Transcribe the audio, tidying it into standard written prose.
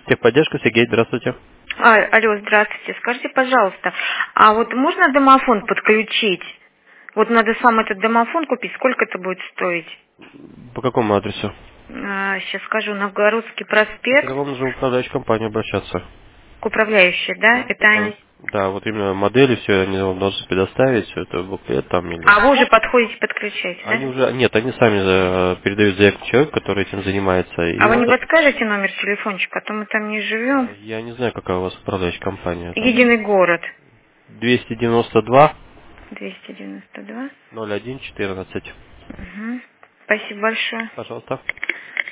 Техподдержка, Сергей, здравствуйте. Алло, здравствуйте. Скажите, пожалуйста, а вот можно домофон подключить? Вот надо сам этот домофон купить. Сколько это будет стоить? По какому адресу? Сейчас скажу. Новгородский Тогда проспект. вам нужно в управляющую компанию обращаться. К управляющей, да? Это они. Да, вот именно модели, все они вам должны предоставить, все это буклет там или... А вы уже подходите, подключаете, да? Они уже, нет, они сами передают заявку человеку, который этим занимается, и А вы он... не подскажете номер телефончика, а то мы там не живем. Я не знаю, какая у вас управляющая компания. Там Единый город. 292 292. 01 14. Угу. Спасибо большое. Пожалуйста.